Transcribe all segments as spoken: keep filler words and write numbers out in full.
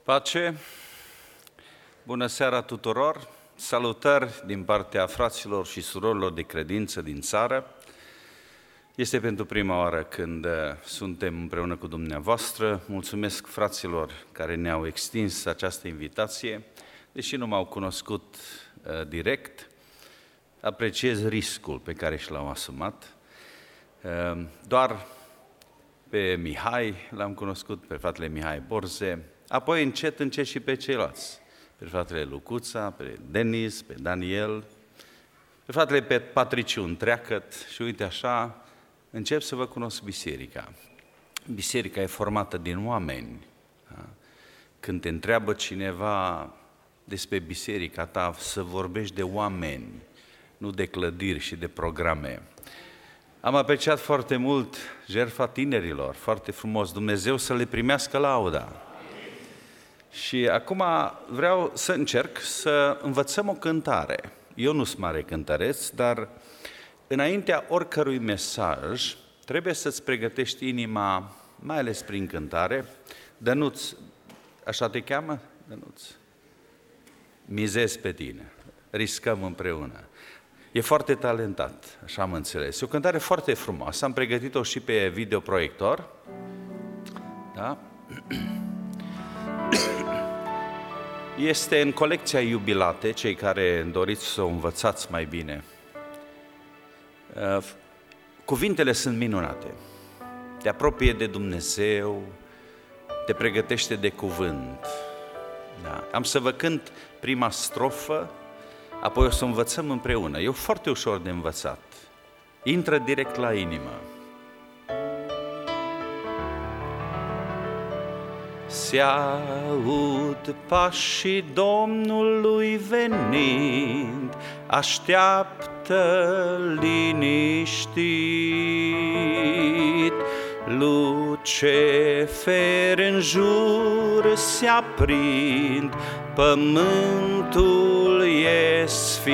Pace, bună seara tuturor, salutări din partea fraților și surorilor de credință din țară. Este pentru prima oară când suntem împreună cu dumneavoastră. Mulțumesc fraților care ne-au extins această invitație, deși nu m-au cunoscut uh, direct, apreciez riscul pe care și l-au asumat. Uh, doar pe Mihai l-am cunoscut, pe fratele Mihai Borze, apoi încet, încet și pe ceilalți, pe fratele Lucuța, pe Denis, pe Daniel, pe fratele pe Patriciu Întreacăt și uite așa, încep să vă cunosc biserica. Biserica e formată din oameni. Da? Când te întreabă cineva despre biserica ta, să vorbești de oameni, nu de clădiri și de programe. Am apreciat foarte mult jertfa tinerilor, foarte frumos, Dumnezeu să le primească lauda. Și acum vreau să încerc să învățăm o cântare. Eu nu sunt mare cântăreț, dar înaintea oricărui mesaj trebuie să-ți pregătești inima, mai ales prin cântare. Dănuț, așa te cheamă? Dănuț. Mizez pe tine, riscăm împreună. E foarte talentat, așa am înțeles. E o cântare foarte frumoasă, am pregătit-o și pe videoproiector. Da? Este în colecția Iubilate, cei care doriți să o învățați mai bine. Cuvintele sunt minunate. Te apropie de Dumnezeu, te pregătește de cuvânt. Da. Am să vă cânt prima strofă, apoi o să învățăm împreună. E foarte ușor de învățat. Intră direct la inimă. Se aud pașii Domnului venind, așteaptă liniștit. Luceferi în jur se aprind, pământul e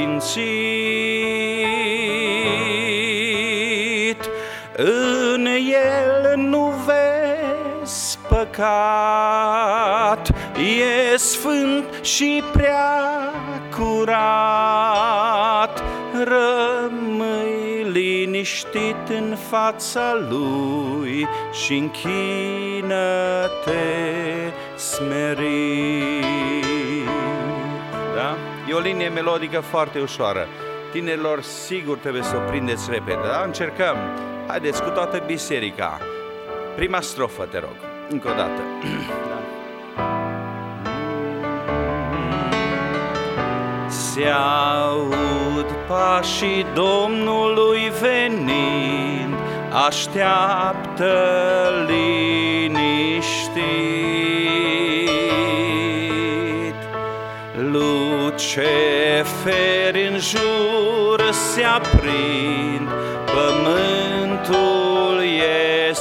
sfințit. În el nu vezi păcat, e sfânt și prea curat. Rămâi liniștit în fața lui și închină-te smerit. Da? E o linie melodică foarte ușoară. Tinerilor, sigur trebuie să o prindeți repede, da? Încercăm. Haideți cu toată biserica. Prima strofă, te rog. Încă o dată. Da. Se aud pașii Domnului venind, așteaptă liniștit. Luceferi în jur se aprind, pământul e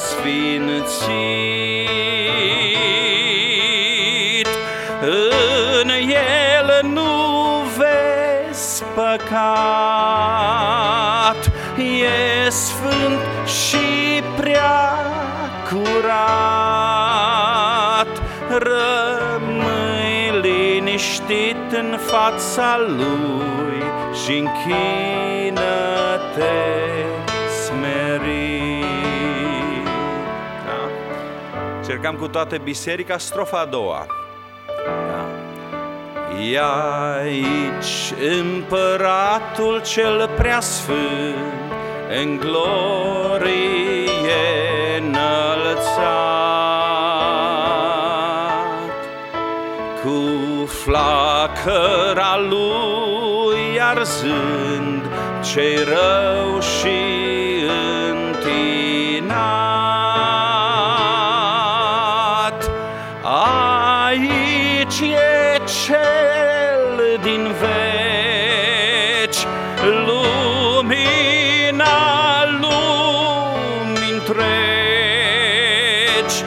sfințit. În el nu vezi păcat, e sfânt și prea curat. Rămâi liniștit în fața lui și închină-te smerit. Da? Cercam cu toată biserica strofa a doua. Da. E aici împăratul cel preasfânt, în glorie înălțat. Cu flacăra lui arzând ce-i rău și întinat. Aici e cel din veci, lumina lumii întregi.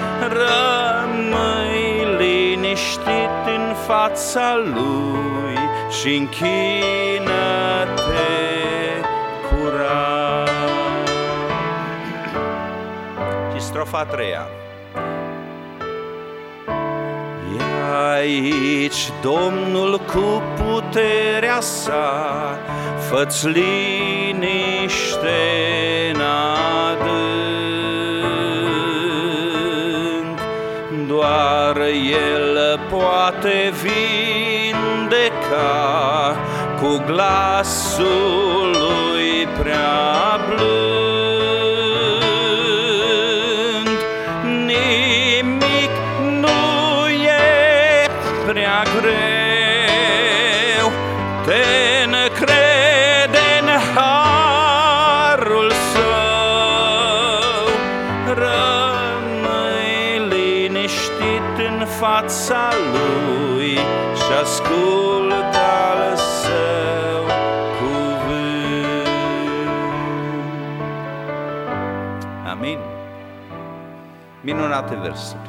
Rămâi liniștit în fața lui și închină-te curat. Și strofa a treia. aici Domnul cu puterea sa, fă-ți liniște în adânc. Doar El poate vindeca cu glasul Lui prea blând. Nimic nu e prea greu, te încrede în harul Său. Rămâi liniștit în fața Lui și ascultă al Său cuvânt. Amin. Minunate versuri.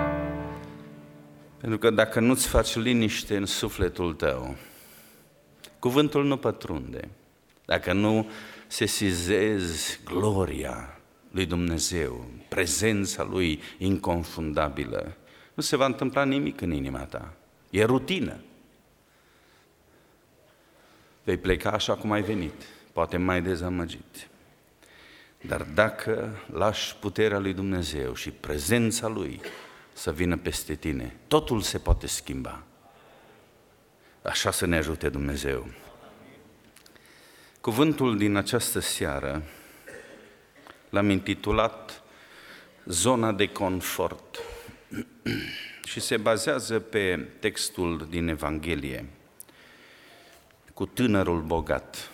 Pentru că dacă nu-ți faci liniște în sufletul tău, cuvântul nu pătrunde. Dacă nu sesizezi gloria lui Dumnezeu, prezența Lui inconfundabilă, nu se va întâmpla nimic în inima ta. E rutină. Vei pleca așa cum ai venit, poate mai dezamăgit. Dar dacă lași puterea lui Dumnezeu și prezența Lui să vină peste tine, totul se poate schimba. Așa să ne ajute Dumnezeu. Cuvântul din această seară l-am intitulat Zona de confort și se bazează pe textul din Evanghelie cu tânărul bogat.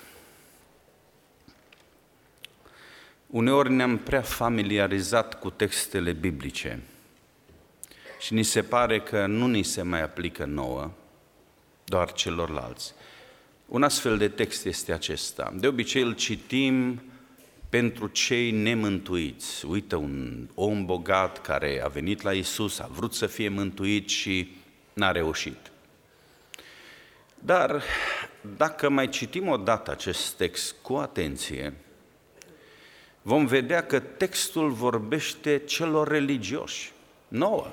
Uneori ne-am prea familiarizat cu textele biblice și ni se pare că nu ni se mai aplică nouă, doar celorlalți. Un astfel de text este acesta. De obicei îl citim pentru cei nemântuiți. Uită, un om bogat care a venit la Iisus, a vrut să fie mântuit și n-a reușit. Dar dacă mai citim o dată acest text cu atenție, vom vedea că textul vorbește celor religioși, nouă.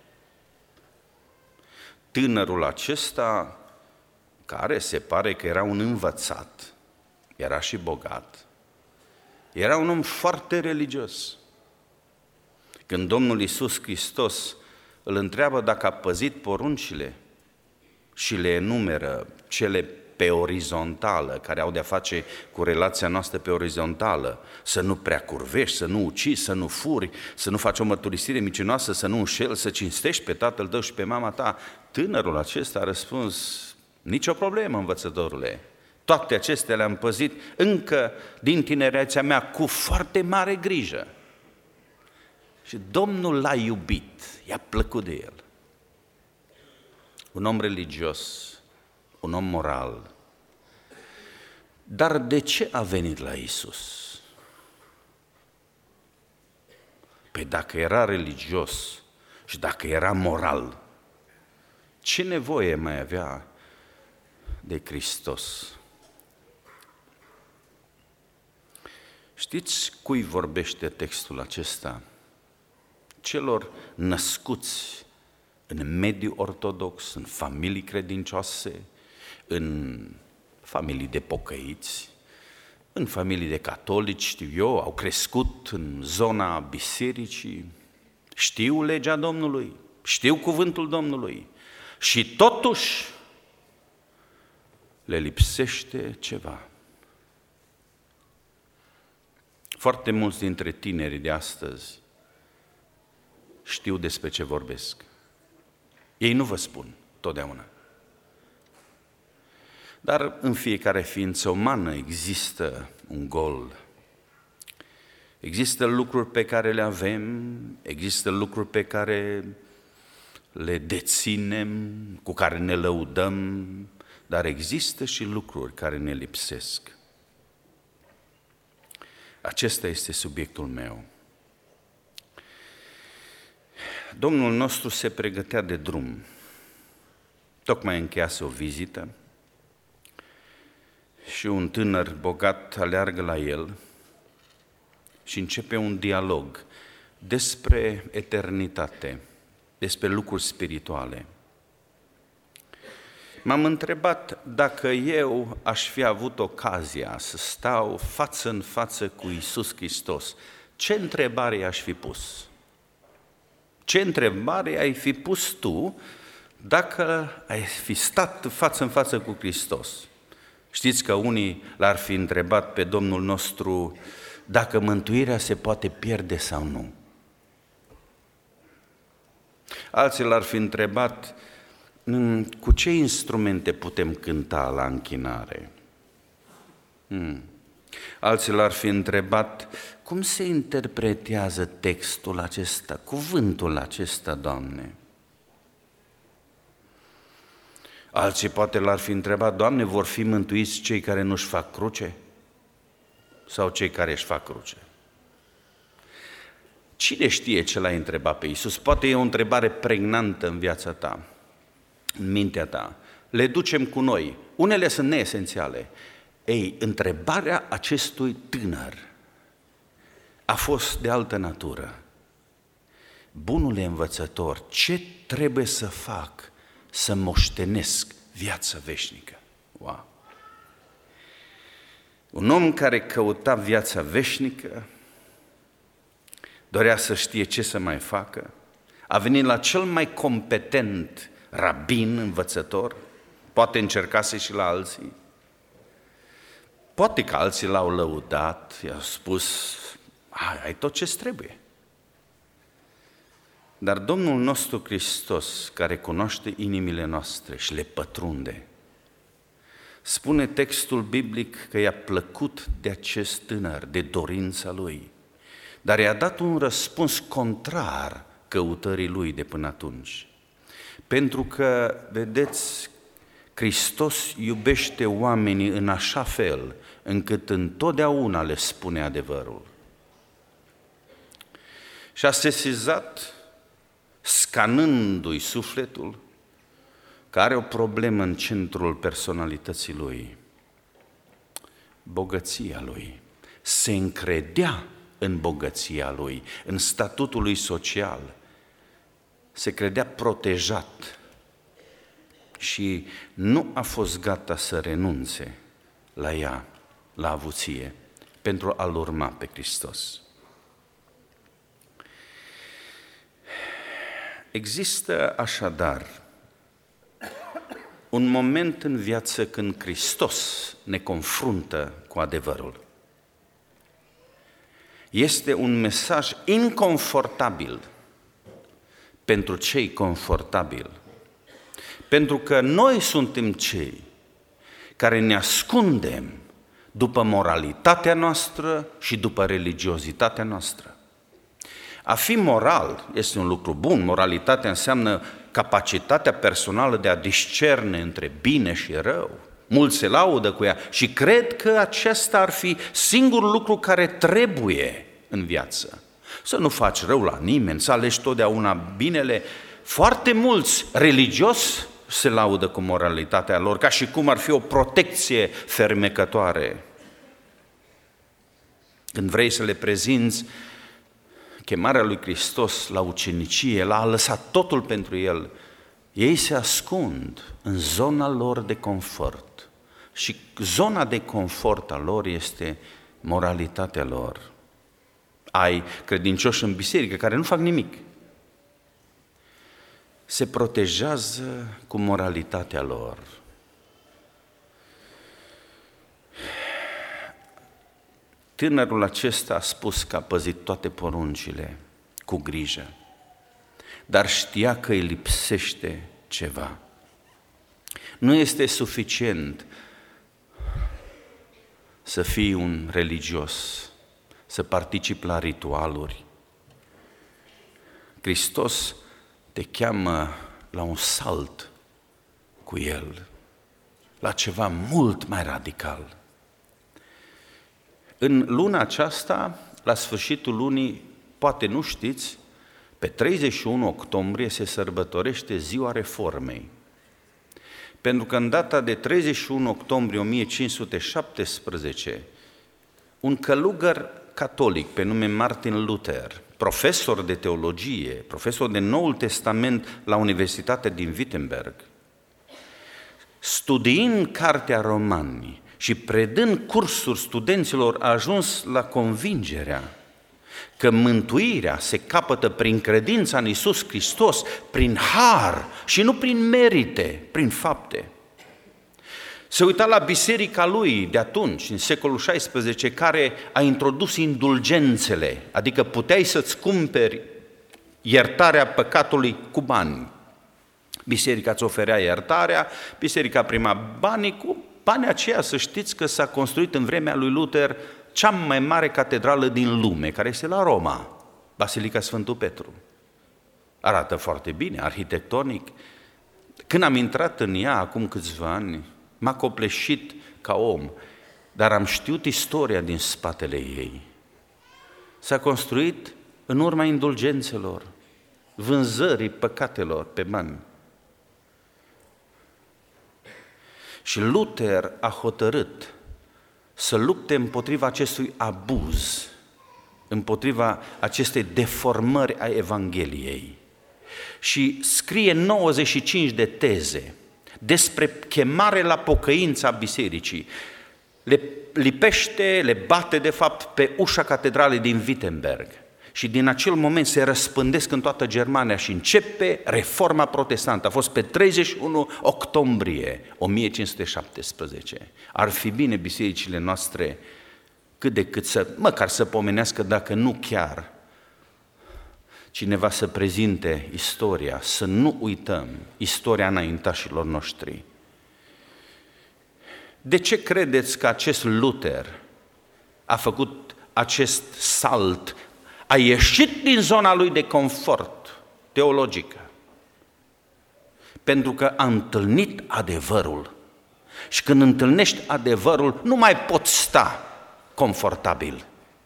Tânărul acesta, care se pare că era un învățat, era și bogat, era un om foarte religios. Când Domnul Iisus Hristos îl întreabă dacă a păzit poruncile și le enumeră cele pe orizontală, care au de-a face cu relația noastră pe orizontală, să nu prea curvești, să nu ucizi, să nu furi, să nu faci o mărturisire mincinoasă, să nu înșeli, să cinstești pe tatăl tău și pe mama ta, tânărul acesta a răspuns: nicio problemă, învățătorule, toate acestea le-am păzit încă din tinerețea mea cu foarte mare grijă. Și Domnul l-a iubit, i-a plăcut de el. Un om religios, un om moral. Dar de ce a venit la Iisus? Păi dacă era religios și dacă era moral, ce nevoie mai avea de Hristos? Știți cui vorbește textul acesta? Celor născuți în mediul ortodox, în familii credincioase, în familii de pocăiți, în familii de catolici, știu eu, au crescut în zona bisericii, știu legea Domnului, știu cuvântul Domnului și totuși le lipsește ceva. Foarte mulți dintre tinerii de astăzi știu despre ce vorbesc. Ei nu vă spun totdeauna. Dar în fiecare ființă umană există un gol. Există lucruri pe care le avem, există lucruri pe care le deținem, cu care ne lăudăm, dar există și lucruri care ne lipsesc. Acesta este subiectul meu. Domnul nostru se pregătea de drum. Tocmai încheiase o vizită și un tânăr bogat aleargă la el și începe un dialog despre eternitate, despre lucruri spirituale. M-am întrebat dacă eu aș fi avut ocazia să stau față în față cu Iisus Hristos, ce întrebare aș fi pus? Ce întrebare ai fi pus tu dacă ai fi stat față în față cu Hristos? Știți că unii l-ar fi întrebat pe Domnul nostru dacă mântuirea se poate pierde sau nu. Alții l-ar fi întrebat cu ce instrumente putem cânta la închinare. Hmm. Alții l-ar fi întrebat cum se interpretează textul acesta, cuvântul acesta, Doamne. Alții poate l-ar fi întrebat, Doamne, vor fi mântuiți cei care nu-și fac cruce? Sau cei care își fac cruce? Cine știe ce l-ai întrebat pe Iisus? Poate e o întrebare pregnantă în viața ta, în mintea ta. Le ducem cu noi. Unele sunt neesențiale. Ei, întrebarea acestui tânăr a fost de altă natură. Bunule învățător, ce trebuie să fac să moștenesc viața veșnică? Wow! Un om care căuta viața veșnică, dorea să știe ce să mai facă, a venit la cel mai competent rabin, învățător, poate încercase și la alții, poate că alții l-au lăudat, i-au spus, ai tot ce-ți trebuie. Dar Domnul nostru Hristos, care cunoaște inimile noastre și le pătrunde, spune textul biblic că i-a plăcut de acest tânăr, de dorința lui, dar i-a dat un răspuns contrar căutării lui de până atunci. Pentru că, vedeți, Hristos iubește oamenii în așa fel încât întotdeauna le spune adevărul. Și a sesizat, scanându-i sufletul, că are o problemă în centrul personalității lui, bogăția lui. Se încredea în bogăția lui, în statutul lui social, se credea protejat și nu a fost gata să renunțe la ea, la avuție, pentru a-L urma pe Hristos. Există așadar un moment în viață când Hristos ne confruntă cu adevărul. Este un mesaj inconfortabil pentru cei confortabili, pentru că noi suntem cei care ne ascundem după moralitatea noastră și după religiozitatea noastră. A fi moral este un lucru bun, moralitatea înseamnă capacitatea personală de a discerne între bine și rău. Mulți se laudă cu ea și cred că acesta ar fi singurul lucru care trebuie în viață. Să nu faci rău la nimeni, să alegi totdeauna binele. Foarte mulți religios se laudă cu moralitatea lor, ca și cum ar fi o protecție fermecătoare. Când vrei să le prezinți chemarea lui Hristos la ucenicie, l-a lăsat totul pentru el, ei se ascund în zona lor de confort. Și zona de confort a lor este moralitatea lor. Ai credincioși în biserică care nu fac nimic. Se protejează cu moralitatea lor. Tânărul acesta a spus că a păzit toate poruncile cu grijă, dar știa că îi lipsește ceva. Nu este suficient să fii un religios, să participi la ritualuri. Hristos te cheamă la un salt cu El, la ceva mult mai radical. În luna aceasta, la sfârșitul lunii, poate nu știți, pe treizeci și unu octombrie se sărbătorește Ziua Reformei. Pentru că în data de treizeci și unu octombrie o mie cinci sute șaptesprezece, un călugăr catolic pe nume Martin Luther, profesor de teologie, profesor de Noul Testament la Universitatea din Wittenberg, studiind cartea Romani și predând cursuri studenților, a ajuns la convingerea că mântuirea se capătă prin credința în Iisus Hristos, prin har și nu prin merite, prin fapte. Se uita la biserica lui de atunci, în secolul șaisprezece, care a introdus indulgențele, adică puteai să-ți cumperi iertarea păcatului cu bani. Biserica îți oferea iertarea, biserica prima banii, cu banii aceia să știți că s-a construit în vremea lui Luther cea mai mare catedrală din lume, care este la Roma, Basilica Sfântul Petru. Arată foarte bine, arhitectonic. Când am intrat în ea acum câțiva ani, m-a copleșit ca om, dar am știut istoria din spatele ei. S-a construit în urma indulgențelor, vânzării păcatelor pe bani. Și Luther a hotărât să lupte împotriva acestui abuz, împotriva acestei deformări a Evangheliei. Și scrie nouăzeci și cinci de teze despre chemare la pocăință a bisericii. Le lipește, le bate de fapt pe ușa catedralei din Wittenberg. Și din acel moment se răspândesc în toată Germania și începe Reforma Protestantă. A fost pe treizeci și unu octombrie o mie cinci sute șaptesprezece. Ar fi bine bisericile noastre cât de cât să, măcar să pomenească, dacă nu chiar, cineva să prezinte istoria, să nu uităm istoria înaintașilor noștri. De ce credeți că acest Luther a făcut acest salt, a ieșit din zona lui de confort teologică? Pentru că a întâlnit adevărul. Și când întâlnești adevărul, nu mai poți sta confortabil.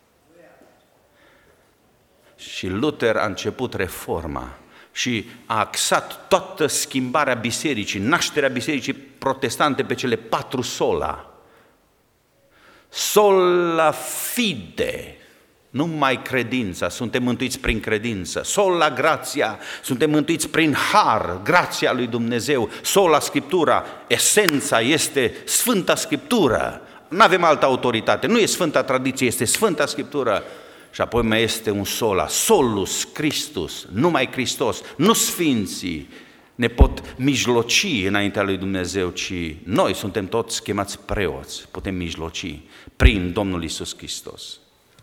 Și Luther a început reforma și a axat toată schimbarea bisericii, nașterea bisericii protestante pe cele patru sola. Sola fide, numai credința, suntem mântuiți prin credință. Sola grația, suntem mântuiți prin har, grația lui Dumnezeu. Sola Scriptura, esența este Sfânta Scriptură. Nu avem altă autoritate, nu e Sfânta Tradiție, este Sfânta Scriptură. Și apoi mai este un sola, solus Christus, numai Hristos, nu sfinții ne pot mijloci înaintea lui Dumnezeu, ci noi suntem toți chemați preoți, putem mijloci prin Domnul Iisus Hristos.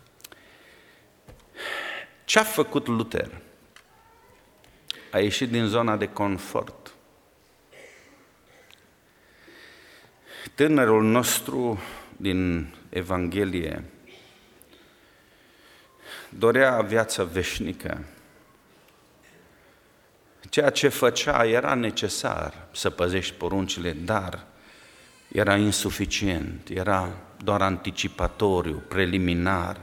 Ce a făcut Luther? A ieșit din zona de confort. Tânărul nostru din Evanghelie dorea viața veșnică. Ceea ce făcea era necesar, să păzești poruncile, dar era insuficient, era doar anticipatoriu, preliminar.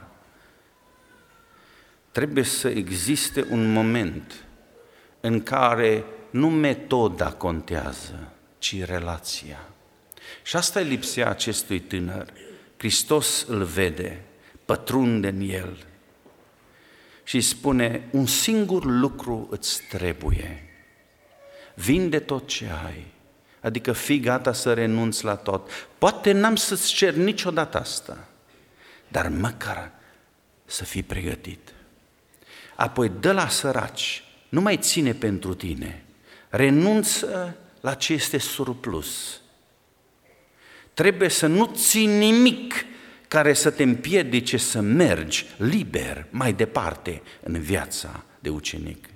Trebuie să existe un moment în care nu metoda contează, ci relația. Și asta e lipsea acestui tânăr. Hristos îl vede, pătrunde în el și îi spune: un singur lucru îți trebuie, vinde tot ce ai, adică fii gata să renunți la tot. Poate n-am să-ți cer niciodată asta, dar măcar să fii pregătit. Apoi dă la săraci, nu mai ține pentru tine, renunță la ce este surplus. Trebuie să nu ții nimic care să te împiedice să mergi liber mai departe în viața de ucenic.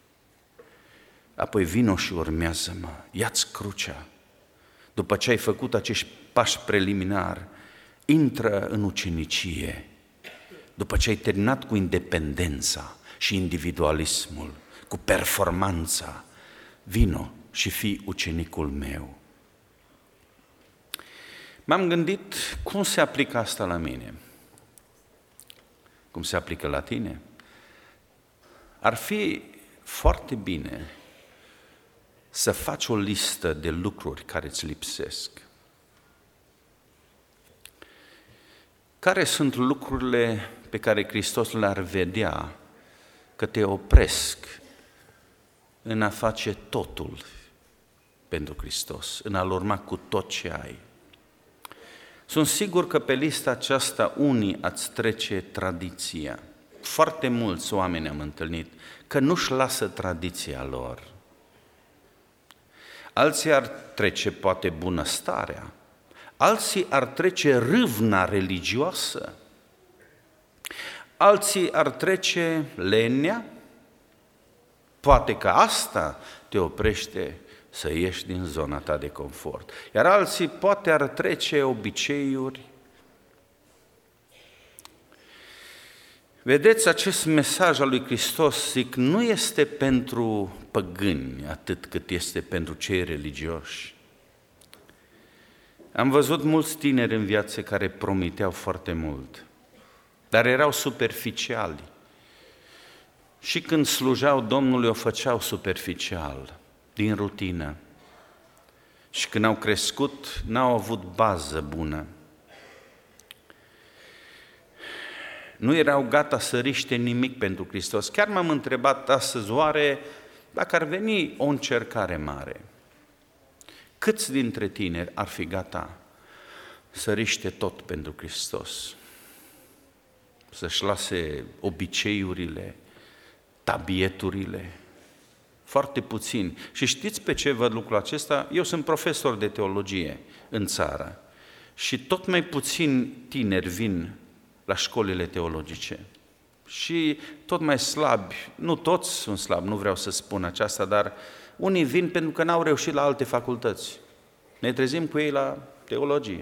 Apoi vino și urmează-mă, ia-ți crucea. După ce ai făcut acești pași preliminari, intră în ucenicie. După ce ai terminat cu independența și individualismul, cu performanța, vino și fii ucenicul meu. M-am gândit, cum se aplică asta la mine? Cum se aplică la tine? Ar fi foarte bine să faci o listă de lucruri care îți lipsesc. Care sunt lucrurile pe care Hristos le-ar vedea că te opresc în a face totul pentru Hristos, în a-L urma cu tot ce ai. Sunt sigur că pe lista aceasta unii ați trece tradiția. Foarte mulți oameni am întâlnit că nu-și lasă tradiția lor. Alții ar trece poate bunăstarea, alții ar trece râvna religioasă, alții ar trece lenea, poate că asta te oprește să ieși din zona ta de confort. Iar alții poate ar trece obiceiuri. Vedeți, acest mesaj al lui Hristos, zic, nu este pentru păgâni atât cât este pentru cei religioși. Am văzut mulți tineri în viață care promiteau foarte mult, dar erau superficiali. Și când slujeau Domnului, o făceau superficial, din rutină. Și când au crescut, n-au avut bază bună. Nu erau gata să riște nimic pentru Hristos. Chiar m-am întrebat astăzi, oare, dacă ar veni o încercare mare, câți dintre tineri ar fi gata să riște tot pentru Hristos? Să-și lase obiceiurile, tabieturile? Foarte puțini. Și știți pe ce văd lucrul acesta? Eu sunt profesor de teologie în țară și tot mai puțini tineri vin la școlile teologice. Și tot mai slabi, nu toți sunt slabi, nu vreau să spun aceasta, dar unii vin pentru că n-au reușit la alte facultăți. Ne trezim cu ei la teologie.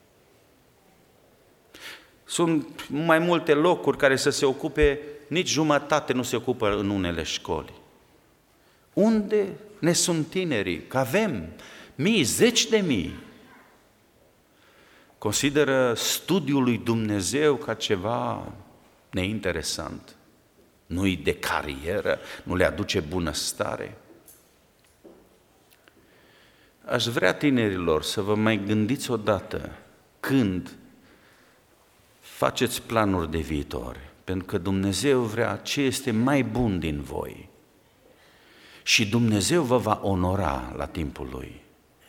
Sunt mai multe locuri care să se ocupe, nici jumătate nu se ocupă în unele școli. Unde ne sunt tinerii? Că avem mii, zeci de mii. Consideră studiul lui Dumnezeu ca ceva neinteresant. Nu-i de carieră, nu le aduce bunăstare. Aș vrea, tinerilor, să vă mai gândiți odată când faceți planuri de viitor, pentru că Dumnezeu vrea ce este mai bun din voi și Dumnezeu vă va onora la timpul Lui.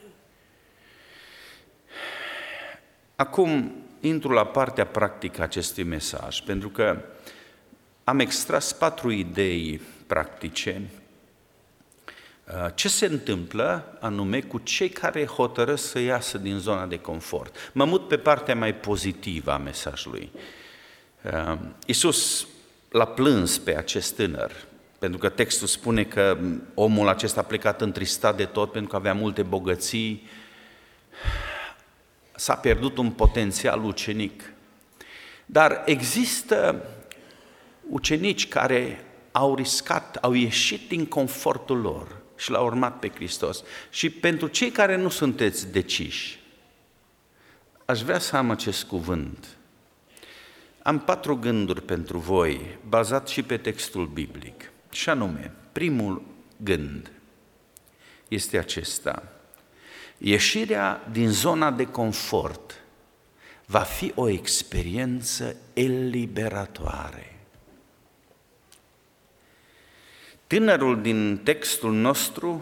Acum intru la partea practică a acestui mesaj, pentru că am extras patru idei practice. Ce se întâmplă anume cu cei care hotărăsc să iasă din zona de confort? Mă mut pe partea mai pozitivă a mesajului. Iisus l-a plâns pe acest tânăr, pentru că textul spune că omul acesta a plecat întristat de tot pentru că avea multe bogății, s-a pierdut un potențial ucenic. Dar există ucenici care au riscat, au ieșit din confortul lor și l-au urmat pe Hristos. Și pentru cei care nu sunteți deciși, aș vrea să am acest cuvânt. Am patru gânduri pentru voi, bazat și pe textul biblic. Și anume, primul gând este acesta. Ieșirea din zona de confort va fi o experiență eliberatoare. Tânărul din textul nostru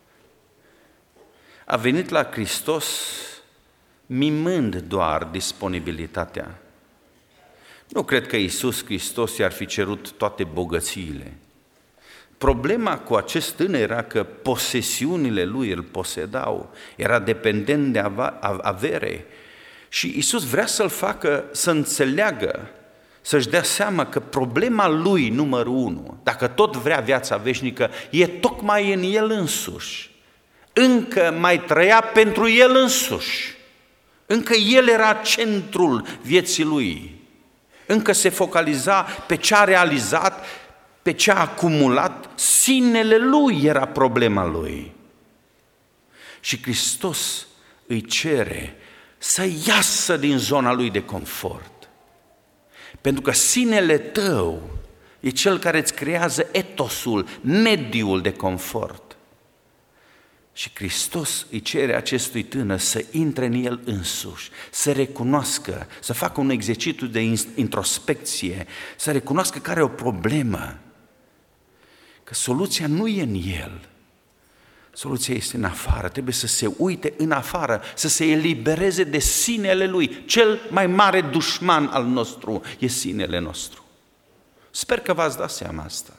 a venit la Hristos mimând doar disponibilitatea. Nu cred că Iisus Hristos i-ar fi cerut toate bogățiile. Problema cu acest tânăr era că posesiunile lui îl posedau, era dependent de avere și Iisus vrea să-l facă să înțeleagă, să-și dea seama că problema lui numărul unu, dacă tot vrea viața veșnică, e tocmai în el însuși. Încă mai trăia pentru el însuși, încă el era centrul vieții lui, încă se focaliza pe ce a realizat, pe ce a acumulat, sinele lui era problema lui. Și Hristos îi cere să iasă din zona lui de confort. Pentru că sinele tău e cel care îți creează etosul, mediul de confort. Și Hristos îi cere acestui tânăr să intre în el însuși, să recunoască, să facă un exercițiu de introspecție, să recunoască că are o problemă, că soluția nu e în el. Soluția este în afară, trebuie să se uite în afară, să se elibereze de sinele lui. Cel mai mare dușman al nostru e sinele nostru. Sper că v-ați dat seama asta.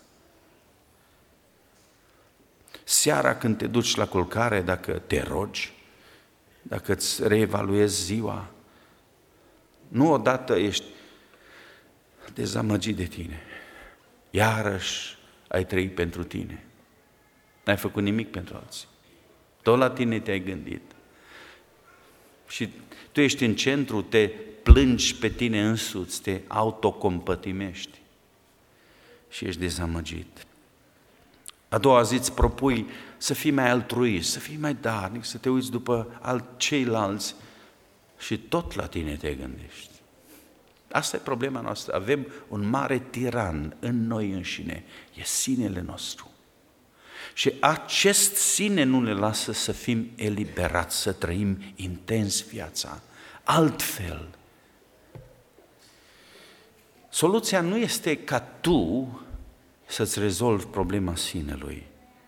Seara când te duci la culcare, dacă te rogi, dacă îți reevaluezi ziua, nu odată ești dezamăgit de tine. Iarăși ai trăit pentru tine. N-ai făcut nimic pentru alții. Tot la tine te-ai gândit. Și tu ești în centru, te plângi pe tine însuți, te autocompătimești și ești dezamăgit. A doua zi îți propui să fii mai altruist, să fii mai darnic, să te uiți după al ceilalți și tot la tine te gândești. Asta e problema noastră. Avem un mare tiran în noi înșine. E sinele nostru. Și acest sine nu ne lasă să fim eliberați, să trăim intens viața. Altfel, soluția nu este ca tu să-ți rezolvi problema sinelui.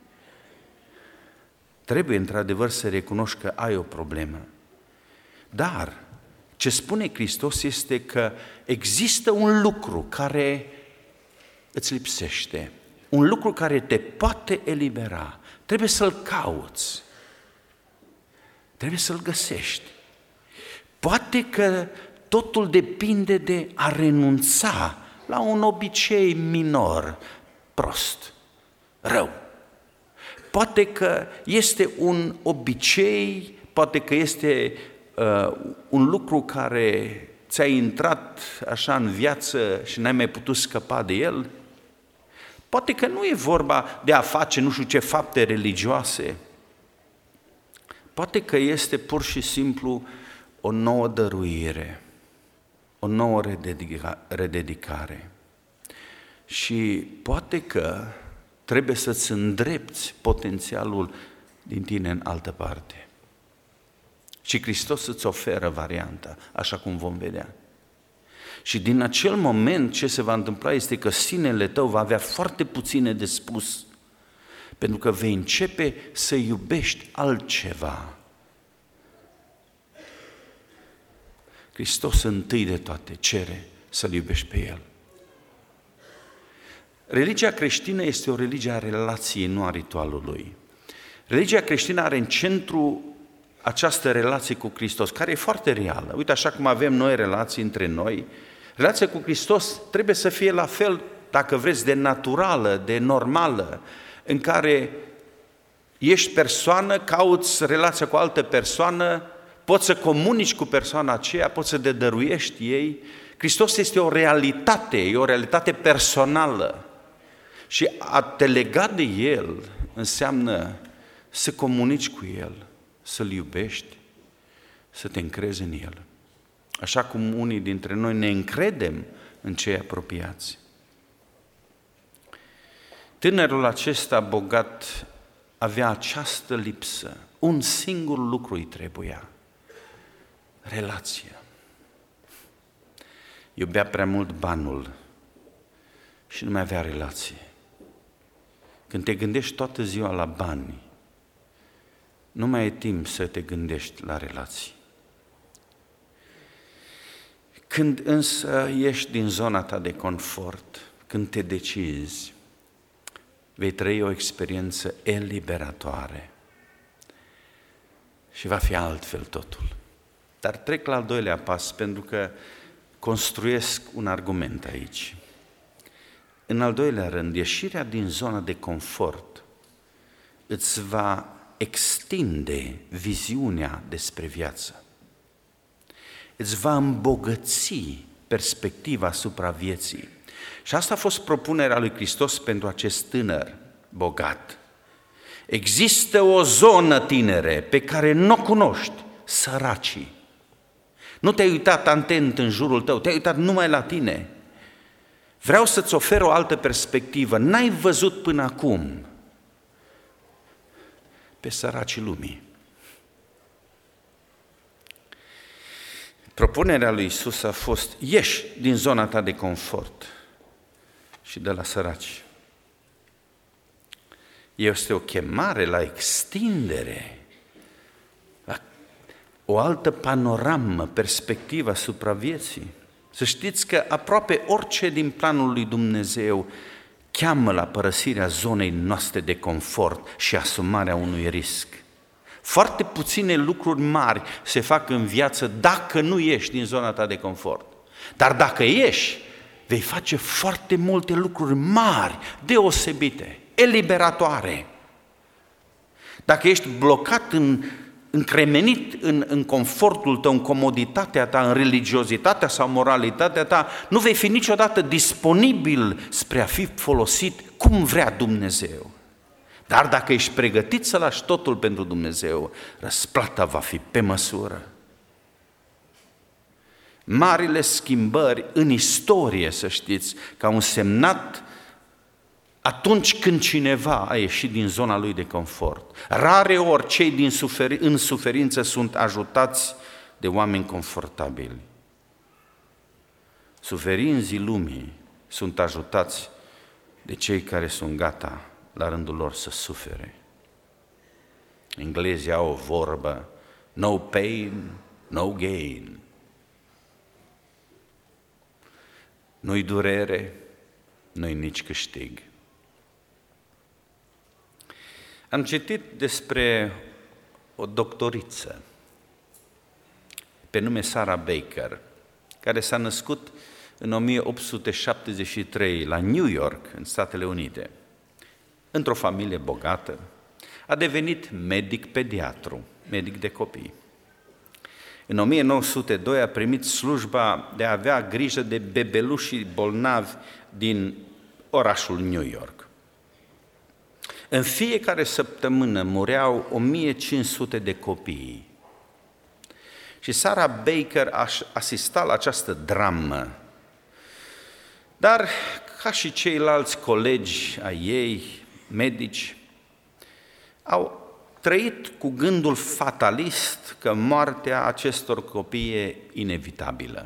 Trebuie într-adevăr să recunoști că ai o problemă. Dar ce spune Hristos este că există un lucru care îți lipsește, un lucru care te poate elibera. Trebuie să-l cauți, trebuie să-l găsești. Poate că totul depinde de a renunța la un obicei minor, prost, rău. Poate că este un obicei, poate că este uh, un lucru care ți-a intrat așa în viață și n-ai mai putut scăpa de el. Poate că nu e vorba de a face nu știu ce fapte religioase. Poate că este pur și simplu o nouă dăruire, o nouă rededicare. Și poate că trebuie să-ți îndrepți potențialul din tine în altă parte. Și Hristos îți oferă varianta, așa cum vom vedea. Și din acel moment ce se va întâmpla este că sinele tău va avea foarte puține de spus, pentru că vei începe să iubești altceva. Hristos întâi de toate cere să-L iubești pe El. Religia creștină este o religie a relației, nu a ritualului. Religia creștină are în centru această relație cu Hristos, care e foarte reală. Uite, așa cum avem noi relații între noi, relația cu Hristos trebuie să fie la fel, dacă vreți, de naturală, de normală, în care ești persoană, cauți relația cu o altă persoană, poți să comunici cu persoana aceea, poți să te dăruiești ei. Hristos este o realitate, e o realitate personală. Și a te lega de El înseamnă să comunici cu El, să-L iubești, să te încrezi în El. Așa cum unii dintre noi ne încredem în cei apropiați. Tânărul acesta bogat avea această lipsă. Un singur lucru îi trebuia. Relația. Iubea prea mult banul și nu mai avea relație. Când te gândești toată ziua la bani, nu mai e timp să te gândești la relații. Când însă ieși din zona ta de confort, când te decizi, vei trăi o experiență eliberatoare și va fi altfel totul. Dar trec la al doilea pas, pentru că construiesc un argument aici. În al doilea rând, ieșirea din zona de confort îți va extinde viziunea despre viață. Îți va îmbogăți perspectiva asupra vieții. Și asta a fost propunerea lui Hristos pentru acest tânăr bogat. Există o zonă, tinere, pe care nu o cunoști, săracii. Nu te-ai uitat atent în jurul tău, te-ai uitat numai la tine. Vreau să-ți ofer o altă perspectivă. N-ai văzut până acum pe săracii lumii. Propunerea lui Iisus a fost: ieși din zona ta de confort și de la săraci. Este o chemare la extindere, la o altă panoramă, perspectivă asupra vieții. Să știți că aproape orice din planul lui Dumnezeu cheamă la părăsirea zonei noastre de confort și asumarea unui risc. Foarte puține lucruri mari se fac în viață dacă nu ieși din zona ta de confort. Dar dacă ieși, vei face foarte multe lucruri mari, deosebite, eliberatoare. Dacă ești blocat, în, încremenit în, în confortul tău, în comoditatea ta, în religiozitatea sau moralitatea ta, nu vei fi niciodată disponibil spre a fi folosit cum vrea Dumnezeu. Dar dacă ești pregătit să lași totul pentru Dumnezeu, răsplata va fi pe măsură. Marile schimbări în istorie, să știți, că au însemnat atunci când cineva a ieșit din zona lui de confort. Rare ori cei din suferi, în suferință sunt ajutați de oameni confortabili. Suferinzii lumii sunt ajutați de cei care sunt gata la rândul lor să sufere. Englezii au o vorbă, no pain, no gain. Nu-i durere, nu-i nici câștig. Am citit despre o doctoriță pe nume Sarah Baker, care s-a născut în o mie opt sute șaptezeci și trei la New York, în Statele Unite, într-o familie bogată. A devenit medic pediatru, medic de copii. În o mie nouă sute doi a primit slujba de a avea grijă de bebelușii bolnavi din orașul New York. În fiecare săptămână mureau o mie cinci sute de copii. Și Sarah Baker asista la această dramă. Dar, ca și ceilalți colegi ai ei, medici, au trăit cu gândul fatalist că moartea acestor copii e inevitabilă.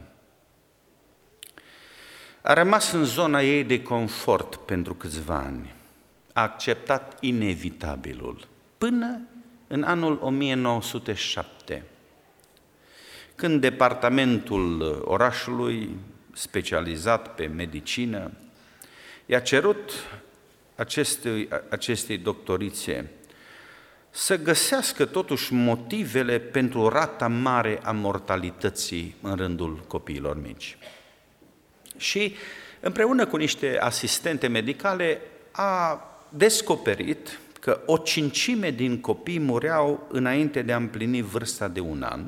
A rămas în zona ei de confort pentru câțiva ani. A acceptat inevitabilul până în anul o mie nouă sute șapte, când departamentul orașului, specializat pe medicină, i-a cerut acestei, acestei doctorițe să găsească totuși motivele pentru rata mare a mortalității în rândul copiilor mici. Și împreună cu niște asistente medicale a descoperit că o cincime din copii mureau înainte de a împlini vârsta de un an,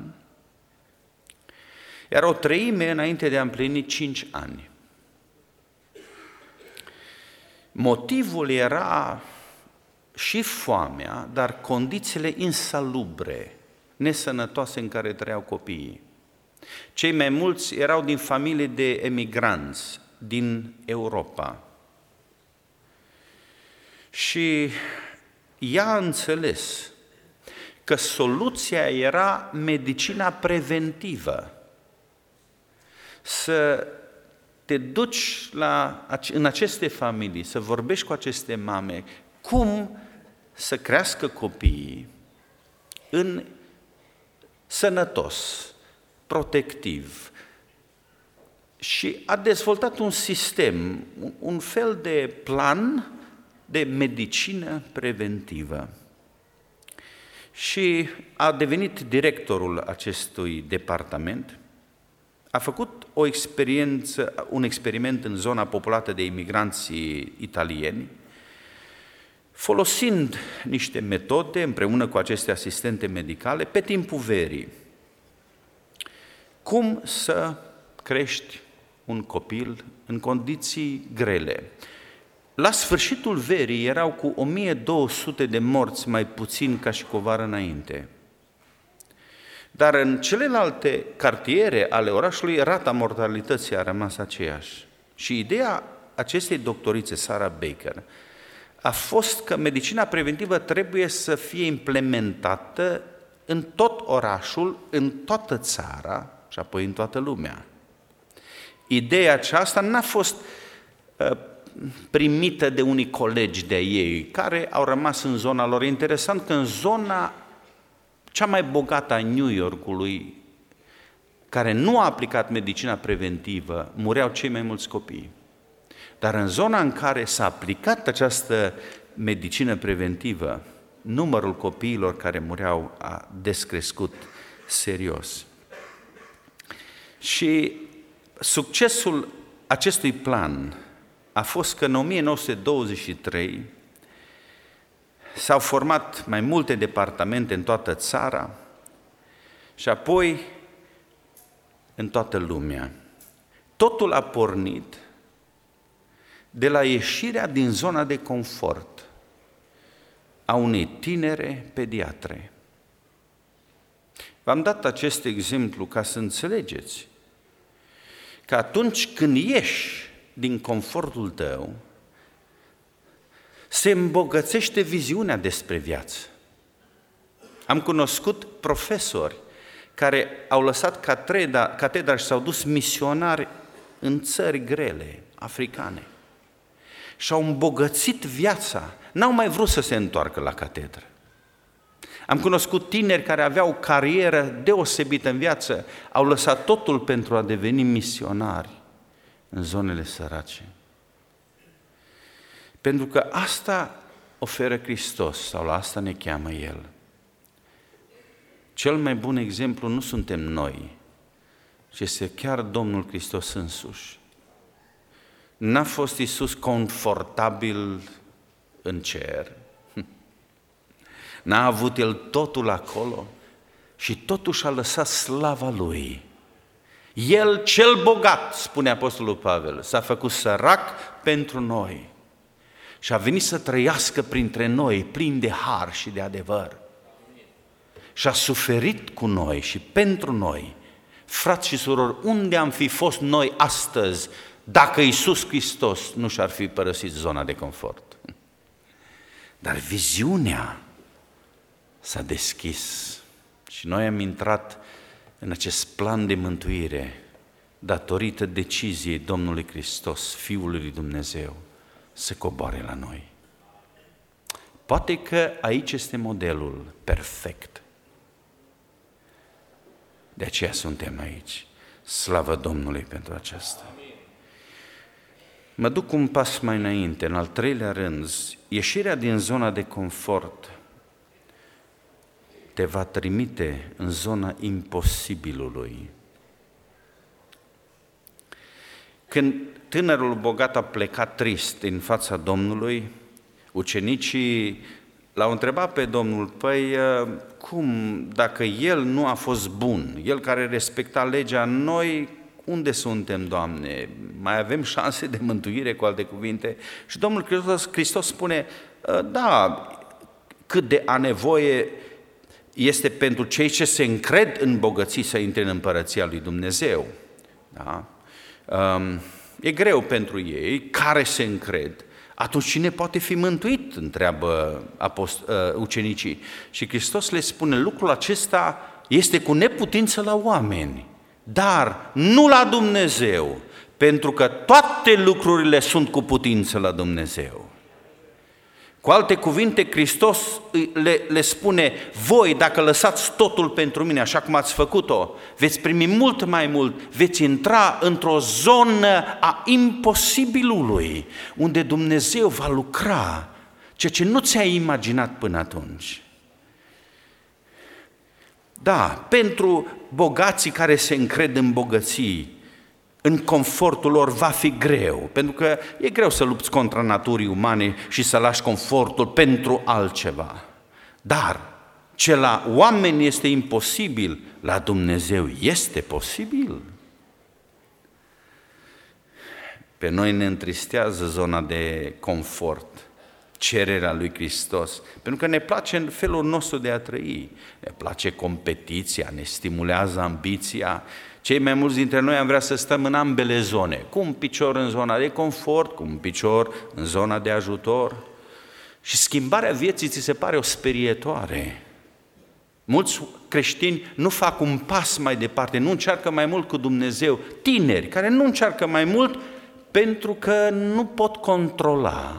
iar o treime înainte de a împlini cinci ani. Motivul era și foamea, dar condițiile insalubre, nesănătoase în care trăiau copiii. Cei mai mulți erau din familii de emigranți din Europa. Și ea a înțeles că soluția era medicina preventivă. Să te duci la, în aceste familii, să vorbești cu aceste mame, cum să crească copiii în sănătos, protectiv. Și a dezvoltat un sistem, un fel de plan de medicină preventivă. Și a devenit directorul acestui departament. A făcut o experiență, un experiment în zona populată de imigranții italieni, folosind niște metode împreună cu aceste asistente medicale pe timpul verii. Cum să crești un copil în condiții grele. La sfârșitul verii erau cu o mie două sute de morți mai puțin ca și cu o vară înainte. Dar în celelalte cartiere ale orașului, rata mortalității a rămas aceeași. Și ideea acestei doctorițe, Sarah Baker, a fost că medicina preventivă trebuie să fie implementată în tot orașul, în toată țara și apoi în toată lumea. Ideea aceasta n-a fost uh, primită de unii colegi de ei, care au rămas în zona lor. E interesant că în zona cea mai bogată a New Yorkului, care nu a aplicat medicina preventivă, mureau cei mai mulți copii. Dar în zona în care s-a aplicat această medicină preventivă, numărul copiilor care mureau a descrescut serios. Și succesul acestui plan a fost că în o mie nouă sute douăzeci și trei s-au format mai multe departamente în toată țara și apoi în toată lumea. Totul a pornit de la ieșirea din zona de confort a unei tinere pediatre. V-am dat acest exemplu ca să înțelegeți că atunci când ieși din confortul tău, se îmbogățește viziunea despre viață. Am cunoscut profesori care au lăsat catedra, catedra și s-au dus misionari în țări grele, africane, și-au îmbogățit viața, n-au mai vrut să se întoarcă la catedră. Am cunoscut tineri care aveau o carieră deosebită în viață, au lăsat totul pentru a deveni misionari în zonele sărace. Pentru că asta oferă Hristos, sau la asta ne cheamă El. Cel mai bun exemplu nu suntem noi, ci este chiar Domnul Hristos însuși. N-a fost Iisus confortabil în cer, n-a avut El totul acolo și totuși a lăsat slava Lui. El cel bogat, spune Apostolul Pavel, s-a făcut sărac pentru noi și a venit să trăiască printre noi plin de har și de adevăr. Și a suferit cu noi și pentru noi. Frați și surori, unde am fi fost noi astăzi dacă Iisus Hristos nu și-ar fi părăsit zona de confort? Dar viziunea s-a deschis și noi am intrat în acest plan de mântuire datorită deciziei Domnului Hristos, Fiului lui Dumnezeu, să coboare la noi. Poate că aici este modelul perfect. De aceea suntem aici. Slavă Domnului pentru aceasta. Mă duc un pas mai înainte, în al treilea rând, ieșirea din zona de confort te va trimite în zona imposibilului. Când tânărul bogat a plecat trist în fața Domnului, ucenicii l-au întrebat pe Domnul, păi cum, dacă El nu a fost bun, El care respecta legea, noi unde suntem, Doamne? Mai avem șanse de mântuire, cu alte cuvinte? Și Domnul Hristos, Hristos spune, da, cât de a nevoie este pentru cei ce se încred în bogății să intre în împărăția lui Dumnezeu. Da? E greu pentru ei, care se încred. Atunci cine poate fi mântuit? Întreabă apost- ucenicii. Și Hristos le spune, lucrul acesta este cu neputință la oameni, dar nu la Dumnezeu, pentru că toate lucrurile sunt cu putință la Dumnezeu. Cu alte cuvinte, Hristos le, le spune, voi dacă lăsați totul pentru mine, așa cum ați făcut-o, veți primi mult mai mult, veți intra într-o zonă a imposibilului, unde Dumnezeu va lucra, ceea ce nu ți-ai imaginat până atunci. Da, pentru bogații care se încred în bogății, în confortul lor va fi greu, pentru că e greu să lupți contra naturii umane și să lași confortul pentru altceva. Dar ce la oameni este imposibil, la Dumnezeu este posibil. Pe noi ne întristează zona de confort, cererea lui Hristos, pentru că ne place în felul nostru de a trăi. Ne place competiția, ne stimulează ambiția. Cei mai mulți dintre noi am vrea să stăm în ambele zone, cu un picior în zona de confort, cu un picior în zona de ajutor. Și schimbarea vieții ți se pare o sperietoare. Mulți creștini nu fac un pas mai departe, nu încearcă mai mult cu Dumnezeu. Tineri care nu încearcă mai mult Pentru că nu pot controla.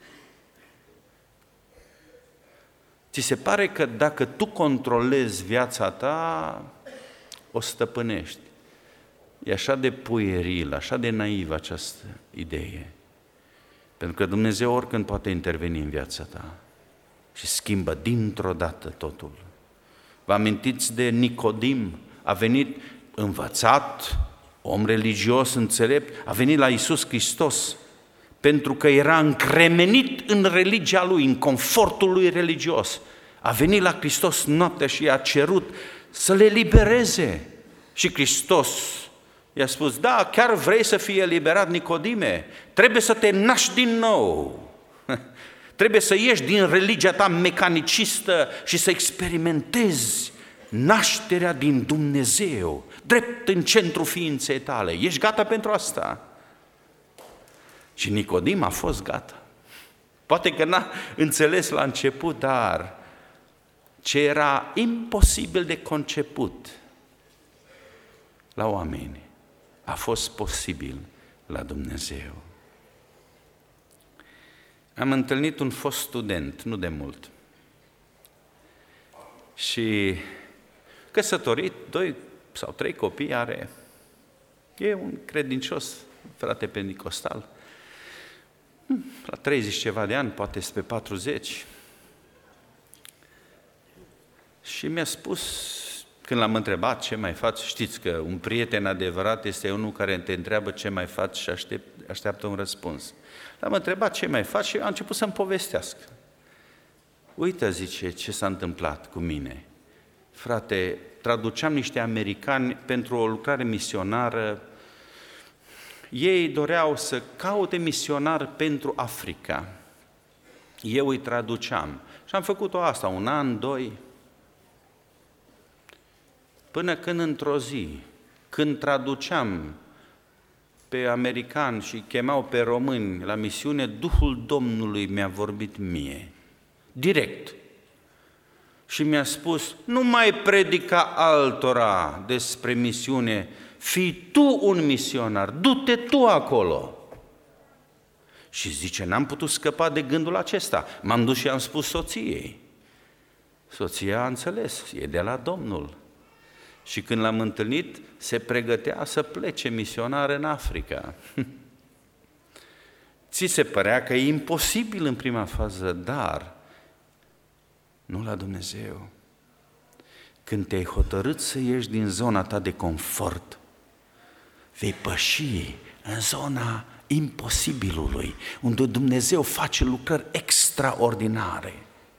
Ți se pare că dacă tu controlezi viața ta, o stăpânești. E așa de pueril, așa de naiv această idee. Pentru că Dumnezeu oricând poate interveni în viața ta și schimbă dintr-o dată totul. Vă amintiți de Nicodim? A venit învățat, om religios, înțelept, a venit la Iisus Hristos pentru că era încremenit în religia lui, în confortul lui religios. A venit la Hristos noaptea și i-a cerut să le libereze. Și Hristos i-a spus, da, chiar vrei să fii eliberat, Nicodime? Trebuie să te naști din nou. Trebuie să ieși din religia ta mecanicistă și să experimentezi nașterea din Dumnezeu, drept în centrul ființei tale. Ești gata pentru asta? Și Nicodim a fost gata. Poate că n-a înțeles la început, dar ce era imposibil de conceput la oameni, a fost posibil la Dumnezeu. Am întâlnit un fost student, nu de mult, și căsătorit, doi sau trei copii are, e un credincios, frate pentecostal, la treizeci ceva de ani, poate spre patruzeci, și mi-a spus, când l-am întrebat ce mai faci, știți că un prieten adevărat este unul care te întreabă ce mai faci și aștept, așteaptă un răspuns. L-am întrebat ce mai faci și a început să-mi povestească. Uită, zice, ce s-a întâmplat cu mine. Frate, traduceam niște americani pentru o lucrare misionară. Ei doreau să caute misionar pentru Africa. Eu îi traduceam. Și am făcut-o asta, un an, doi. Până când într-o zi, când traduceam pe americani și chemau pe români la misiune, Duhul Domnului mi-a vorbit mie, direct. Și mi-a spus, nu mai predica altora despre misiune, fii tu un misionar, du-te tu acolo. Și zice, n-am putut scăpa de gândul acesta. M-am dus și am spus soției. Soția a înțeles, e de la Domnul. Și când l-am întâlnit, se pregătea să plece misionar în Africa. Ți se părea că e imposibil în prima fază, dar nu la Dumnezeu. Când te-ai hotărât să ieși din zona ta de confort, vei păși în zona imposibilului, unde Dumnezeu face lucrări extraordinare.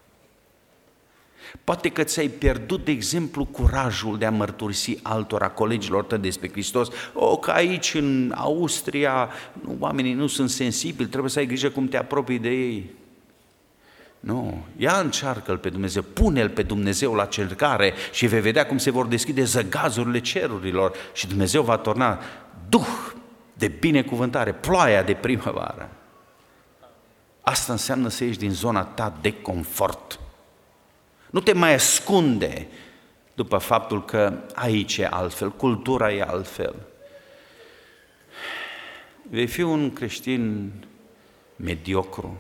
Poate că ți-ai pierdut, de exemplu, curajul de a mărturisi altora, colegilor tăi despre Hristos. O, că aici, în Austria, oamenii nu sunt sensibili, trebuie să ai grijă cum te apropii de ei. Nu, ia încearcă-L pe Dumnezeu, pune-L pe Dumnezeu la cercare și vei vedea cum se vor deschide zăgazurile cerurilor și Dumnezeu va torna duh de binecuvântare, ploaia de primăvară. Asta înseamnă să ieși din zona ta de confort. Nu te mai ascunde după faptul că aici e altfel, cultura e altfel. Vei fi un creștin mediocru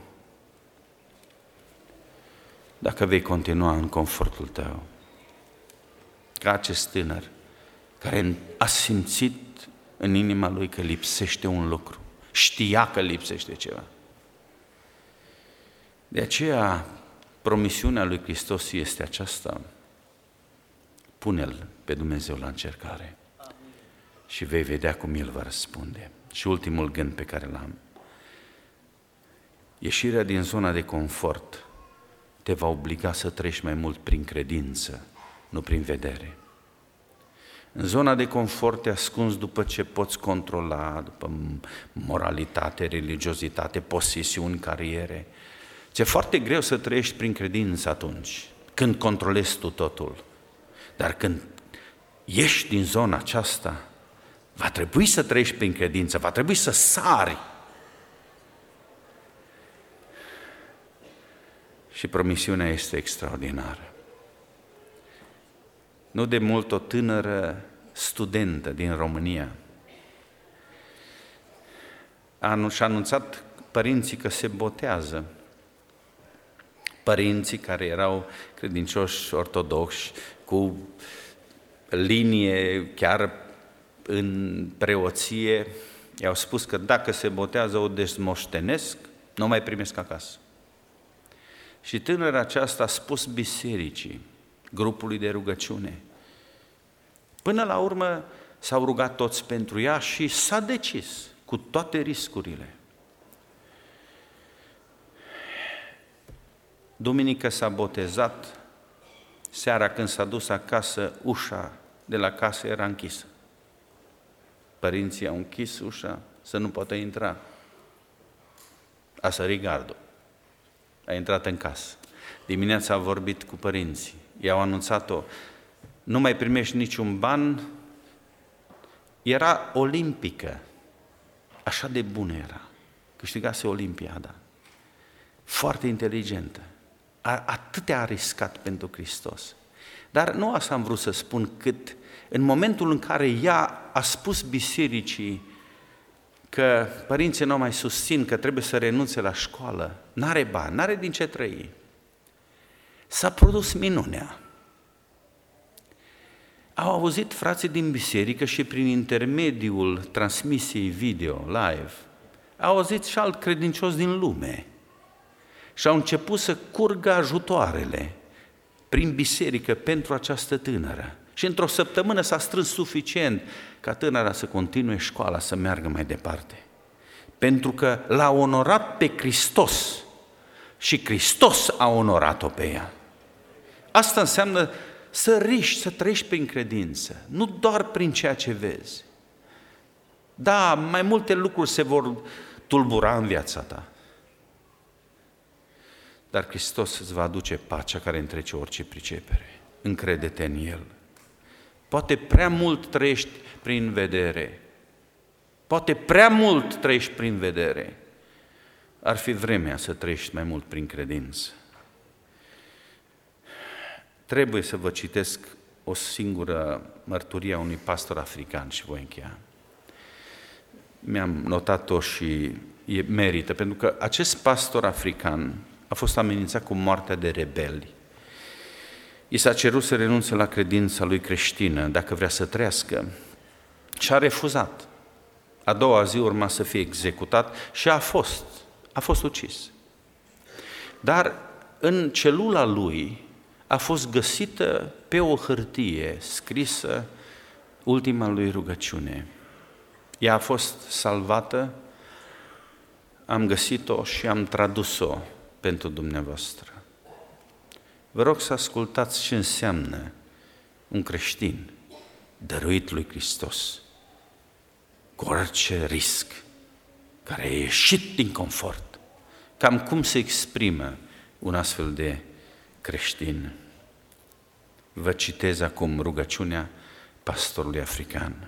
dacă vei continua în confortul tău. Ca acest tânăr care a simțit în inima lui că lipsește un lucru, știa că lipsește ceva. De aceea, promisiunea lui Hristos este aceasta: pune-L pe Dumnezeu la încercare și vei vedea cum El va răspunde. Și ultimul gând pe care l-am: ieșirea din zona de confort te va obliga să treci mai mult prin credință, nu prin vedere. În zona de confort te ascunzi după ce poți controla, după moralitate, religiozitate, posesiuni, cariere. Ți-e foarte greu să trăiești prin credință atunci, când controlezi tu totul. Dar când ieși din zona aceasta, va trebui să trăiești prin credință, va trebui să sari. Și promisiunea este extraordinară. Nu de mult o tânără studentă din România și-a anunțat părinții că se botează. Părinții care erau credincioși ortodoxi, cu linie chiar în preoție, i-au spus că dacă se botează o dezmoștenesc, nu mai primesc acasă. Și tânăra aceasta a spus bisericii, grupului de rugăciune. Până la urmă s-au rugat toți pentru ea și s-a decis, cu toate riscurile. Duminică s-a botezat, seara când s-a dus acasă, ușa de la casă era închisă. Părinții au închis ușa să nu poată intra. A sărit gardul. A intrat în casă. Dimineața a vorbit cu părinții. I-au anunțat-o. Nu mai primești niciun ban. Era olimpică. Așa de bună era. Câștigase Olimpiada. Foarte inteligentă. Atâtea a riscat pentru Hristos. Dar nu asta am vrut să spun, cât în momentul în care ea a spus bisericii că părinții nu mai susțin, că trebuie să renunțe la școală, n-are bani, n-are din ce trăi, s-a produs minunea. Au auzit frații din biserică și prin intermediul transmisiei video, live, au auzit și alt credincios din lume și au început să curgă ajutoarele prin biserică pentru această tânără. Și într-o săptămână s-a strâns suficient ca tânăra să continue școala, să meargă mai departe. Pentru că l-a onorat pe Hristos și Hristos a onorat-o pe ea. Asta înseamnă să riști, să trăiești prin credință, nu doar prin ceea ce vezi. Da, mai multe lucruri se vor tulbura în viața ta, dar Hristos îți va aduce pacea care întrece orice pricepere. Încrede-te în El. Poate prea mult trăiești prin vedere. Poate prea mult trăiești prin vedere. Ar fi vremea să trăiești mai mult prin credință. Trebuie să vă citesc o singură mărturie a unui pastor african și voi încheia. Mi-am notat-o și e merită, pentru că acest pastor african a fost amenințat cu moartea de rebeli. I s-a cerut să renunțe la credința lui creștină, dacă vrea să trăiască, și a refuzat. A doua zi urma să fie executat și a fost, a fost ucis. Dar în celula lui a fost găsită pe o hârtie scrisă ultima lui rugăciune. Ea a fost salvată, am găsit-o și am tradus-o pentru dumneavoastră. Vă rog să ascultați ce înseamnă un creștin dăruit lui Hristos, cu orice risc, care a ieșit din confort. Cam cum se exprimă un astfel de creștin. Vă citez acum rugăciunea pastorului african.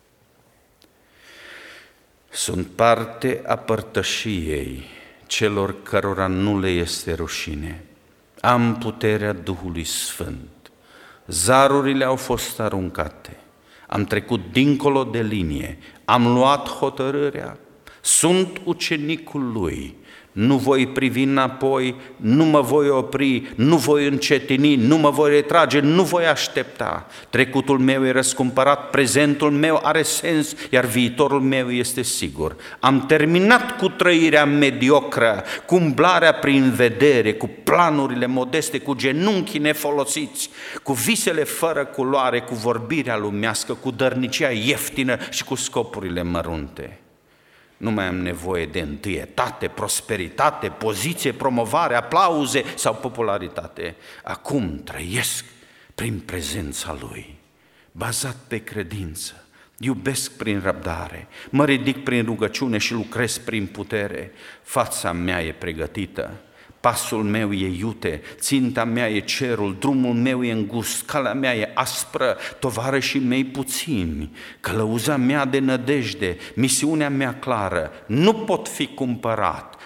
Sunt parte a părtășiei celor cărora nu le este rușine. Am puterea Duhului Sfânt. Zarurile au fost aruncate. Am trecut dincolo de linie. Am luat hotărârea. Sunt ucenicul lui. Nu voi privi înapoi, nu mă voi opri, nu voi încetini, nu mă voi retrage, nu voi aștepta. Trecutul meu e răscumpărat, prezentul meu are sens, iar viitorul meu este sigur. Am terminat cu trăirea mediocră, cu umblarea prin vedere, cu planurile modeste, cu genunchii nefolosiți, cu visele fără culoare, cu vorbirea lumească, cu dărnicia ieftină și cu scopurile mărunte. Nu mai am nevoie de întâietate, prosperitate, poziție, promovare, aplauze sau popularitate. Acum trăiesc prin prezența Lui, bazat pe credință. Iubesc prin răbdare, mă ridic prin rugăciune și lucrez prin putere. Fața mea e pregătită, pasul meu e iute, ținta mea e cerul, drumul meu e îngust, calea mea e aspră, tovarășii mei puțini, călăuza mea de nădejde, misiunea mea clară, nu pot fi cumpărat,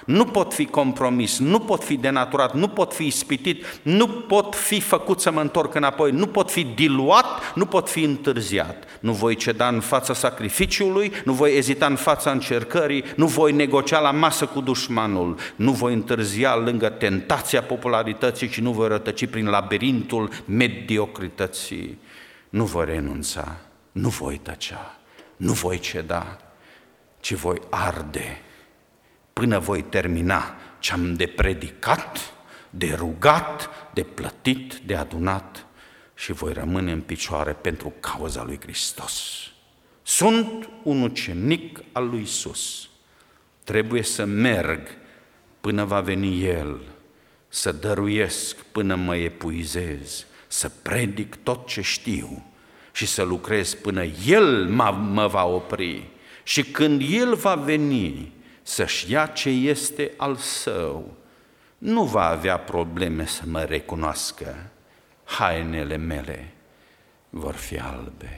nu pot fi compromis, nu pot fi denaturat, nu pot fi ispitit, nu pot fi făcut să mă întorc înapoi, nu pot fi diluat, nu pot fi întârziat. Nu voi ceda în fața sacrificiului, nu voi ezita în fața încercării, nu voi negocia la masă cu dușmanul, nu voi întârzia lângă tentația popularității și nu voi rătăci prin labirintul mediocrității. Nu voi renunța, nu voi tăcea, nu voi ceda, ci voi arde până voi termina ce am de predicat, de rugat, de plătit, de adunat și voi rămâne în picioare pentru cauza lui Hristos. Sunt un ucenic al lui Iisus. Trebuie să merg până va veni El, să dăruiesc până mă epuizez, să predic tot ce știu și să lucrez până El mă va opri. Și când El va veni să-și ia ce este al Său, nu va avea probleme să mă recunoască. Hainele mele vor fi albe.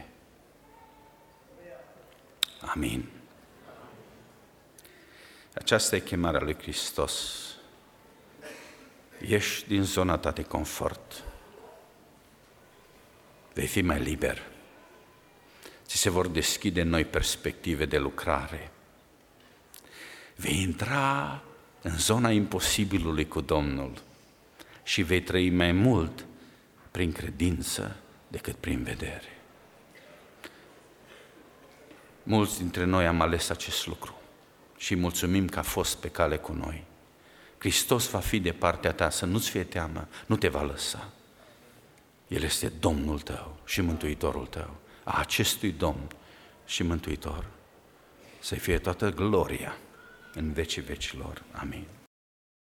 Amin. Aceasta e chemarea lui Hristos. Ieși din zona ta de confort. Vei fi mai liber. Ți se vor deschide noi perspective de lucrare. Vei intra în zona imposibilului cu Domnul și vei trăi mai mult prin credință decât prin vedere. Mulți dintre noi am ales acest lucru și mulțumim că a fost pe cale cu noi. Hristos va fi de partea ta, să nu-ți fie teamă, nu te va lăsa. El este Domnul tău și Mântuitorul tău. A acestui Domn și Mântuitor să-i fie toată gloria în vecii vecilor. Amin.